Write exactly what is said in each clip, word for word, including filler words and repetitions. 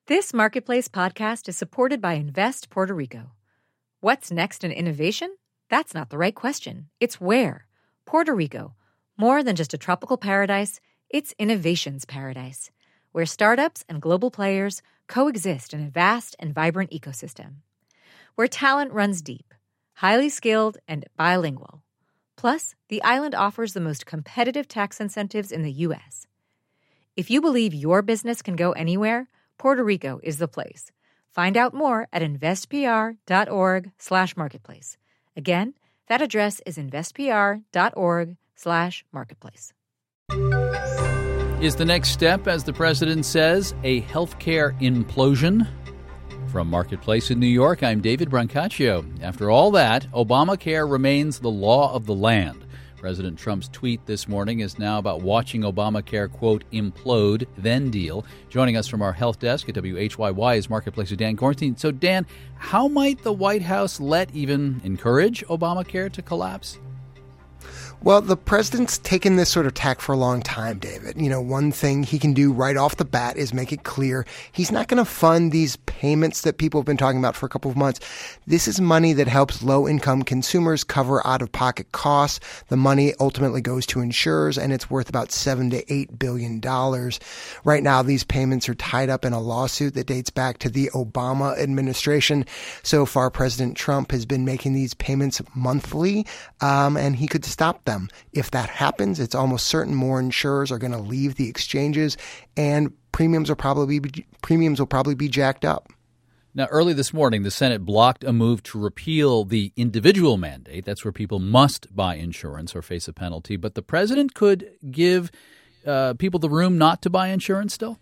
This Marketplace podcast is supported by Invest Puerto Rico. What's next in innovation? That's not the right question. It's where. Puerto Rico. More than just a tropical paradise, it's innovation's paradise, where startups and global players coexist in a vast and vibrant ecosystem. Where talent runs deep, highly skilled, and bilingual. Plus, the island offers the most competitive tax incentives in the U S. If you believe your business can go anywhere, Puerto Rico is the place. Find out more at investpr.org slash marketplace. Again, that address is investpr.org slash marketplace. Is the next step, as the president says, a healthcare implosion? From Marketplace in New York, I'm David Brancaccio. After all that, Obamacare remains the law of the land. President Trump's tweet this morning is now about watching Obamacare, quote, implode, then deal. Joining us from our health desk at W H Y Y is Marketplace's Dan Gorenstein. So, Dan, how might the White House let, even encourage, Obamacare to collapse? Well, the president's taken this sort of tack for a long time, David. You know, one thing he can do right off the bat is make it clear he's not going to fund these payments that people have been talking about for a couple of months. This is money that helps low-income consumers cover out-of-pocket costs. The money ultimately goes to insurers, and it's worth about seven to eight billion dollars. Right now, these payments are tied up in a lawsuit that dates back to the Obama administration. So far, President Trump has been making these payments monthly, um, and he could stop them. If that happens, it's almost certain more insurers are going to leave the exchanges, and premiums will probably be, premiums will probably be jacked up. Now, early this morning, the Senate blocked a move to repeal the individual mandate. That's where people must buy insurance or face a penalty. But the president could give uh, people the room not to buy insurance still?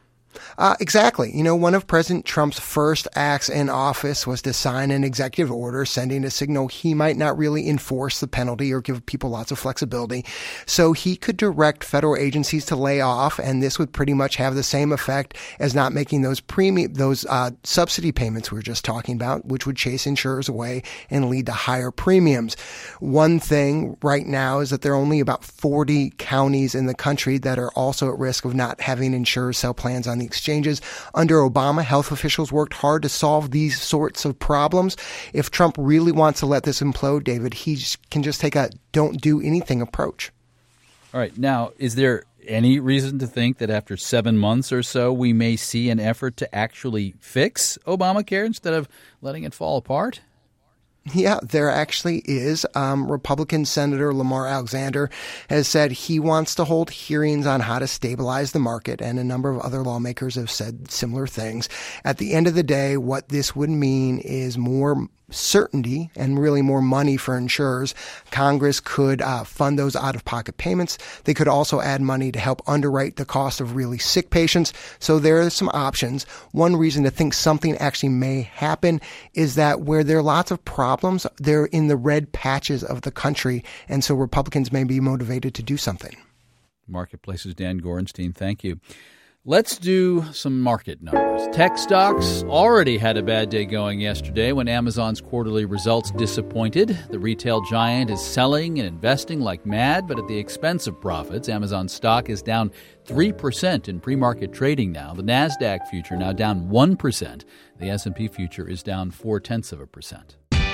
Uh, exactly. You know, one of President Trump's first acts in office was to sign an executive order sending a signal he might not really enforce the penalty or give people lots of flexibility. So he could direct federal agencies to lay off, and this would pretty much have the same effect as not making those premium, those uh, subsidy payments we were just talking about, which would chase insurers away and lead to higher premiums. One thing right now is that there are only about forty counties in the country that are also at risk of not having insurers sell plans on the exchanges. Under Obama, health officials worked hard to solve these sorts of problems. If Trump really wants to let this implode, David, he can just take a don't do anything approach. All right. Now, is there any reason to think that after seven months or so, we may see an effort to actually fix Obamacare instead of letting it fall apart? Yeah, there actually is. Um, Republican Senator Lamar Alexander has said he wants to hold hearings on how to stabilize the market, and a number of other lawmakers have said similar things. At the end of the day, what this would mean is more certainty and really more money for insurers. Congress could uh, fund those out-of-pocket payments. They could also add money to help underwrite the cost of really sick patients. So there are some options. One reason to think something actually may happen is that where there are lots of problems, they're in the red patches of the country, and so Republicans may be motivated to do something. Marketplace's Dan Gorenstein, thank you. Let's do some market numbers. Tech stocks already had a bad day going yesterday when Amazon's quarterly results disappointed. The retail giant is selling and investing like mad, but at the expense of profits. Amazon stock is down three percent in pre-market trading now. The NASDAQ future now down one percent. The S and P future is down four-tenths of a percent.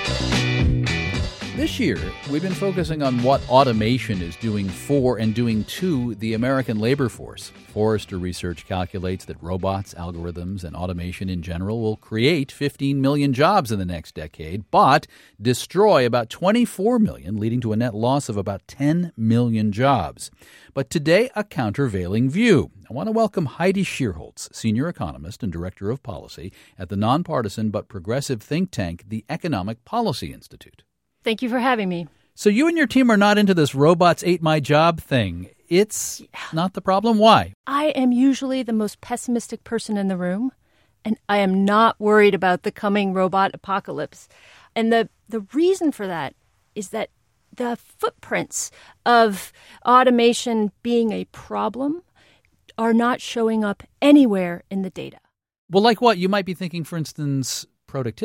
This year, we've been focusing on what automation is doing for and doing to the American labor force. Forrester Research calculates that robots, algorithms, and automation in general will create fifteen million jobs in the next decade, but destroy about twenty-four million, leading to a net loss of about ten million jobs. But today, a countervailing view. I want to welcome Heidi Shierholz, senior economist and director of policy at the nonpartisan but progressive think tank, the Economic Policy Institute. Thank you for having me. So you and your team are not into this robots ate my job thing. It's yeah. not the problem. Why? I am usually the most pessimistic person in the room, and I am not worried about the coming robot apocalypse. And the, the reason for that is that the footprints of automation being a problem are not showing up anywhere in the data. Well, like what? You might be thinking, for instance, productivity.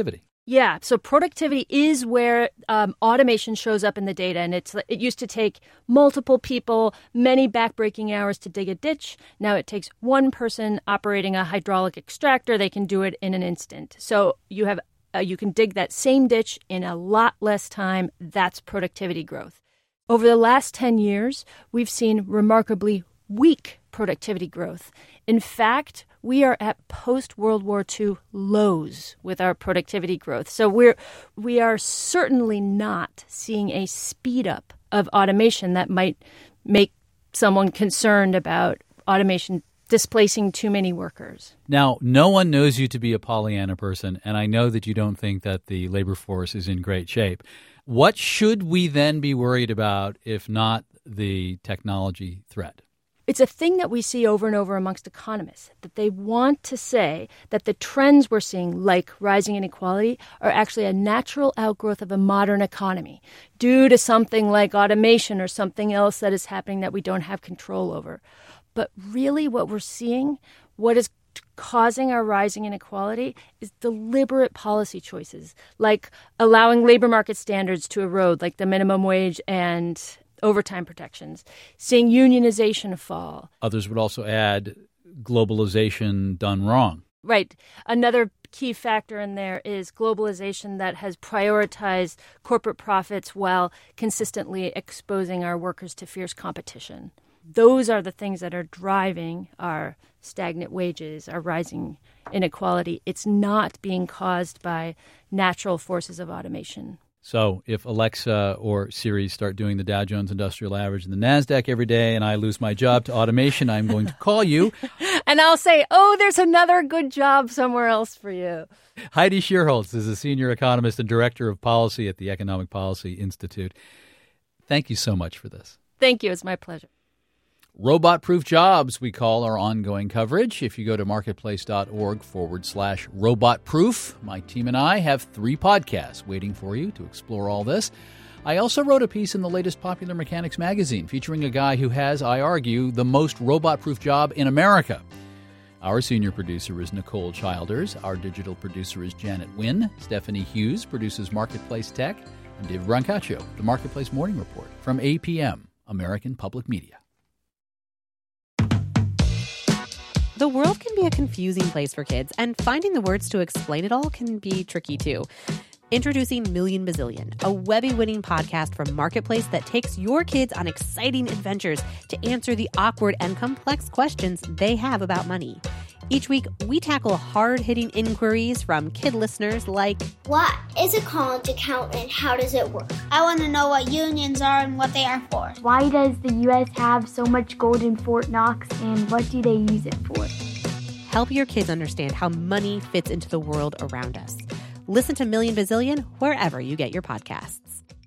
Yeah, so productivity is where um, automation shows up in the data, and it's it used to take multiple people, many backbreaking hours to dig a ditch. Now it takes one person operating a hydraulic extractor. They can do it in an instant. So you have uh, you can dig that same ditch in a lot less time. That's productivity growth. Over the last ten years, we've seen remarkably weak productivity growth. In fact, we are at post-World War Two lows with our productivity growth. So we're we are certainly not seeing a speed up of automation that might make someone concerned about automation displacing too many workers. Now, no one knows you to be a Pollyanna person, and I know that you don't think that the labor force is in great shape. What should we then be worried about if not the technology threat? It's a thing that we see over and over amongst economists, that they want to say that the trends we're seeing, like rising inequality, are actually a natural outgrowth of a modern economy due to something like automation or something else that is happening that we don't have control over. But really what we're seeing, what is causing our rising inequality, is deliberate policy choices, like allowing labor market standards to erode, like the minimum wage and overtime protections, seeing unionization fall. Others would also add globalization done wrong. Right. Another key factor in there is globalization that has prioritized corporate profits while consistently exposing our workers to fierce competition. Those are the things that are driving our stagnant wages, our rising inequality. It's not being caused by natural forces of automation. So if Alexa or Siri start doing the Dow Jones Industrial Average and the NASDAQ every day and I lose my job to automation, I'm going to call you. And I'll say, oh, there's another good job somewhere else for you. Heidi Shierholz is a senior economist and director of policy at the Economic Policy Institute. Thank you so much for this. Thank you. It's my pleasure. Robot-proof jobs, we call our ongoing coverage. If you go to marketplace.org forward slash robot-proof, my team and I have three podcasts waiting for you to explore all this. I also wrote a piece in the latest Popular Mechanics magazine featuring a guy who has, I argue, the most robot-proof job in America. Our senior producer is Nicole Childers. Our digital producer is Janet Wynn. Stephanie Hughes produces Marketplace Tech. I'm David Brancaccio, the Marketplace Morning Report from A P M, American Public Media. The world can be a confusing place for kids, and finding the words to explain it all can be tricky too. Introducing Million Bazillion, a Webby-winning podcast from Marketplace that takes your kids on exciting adventures to answer the awkward and complex questions they have about money. Each week, we tackle hard-hitting inquiries from kid listeners like, what is a college account and how does it work? I want to know what unions are and what they are for. Why does the U S have so much gold in Fort Knox and what do they use it for? Help your kids understand how money fits into the world around us. Listen to Million Bazillion wherever you get your podcasts.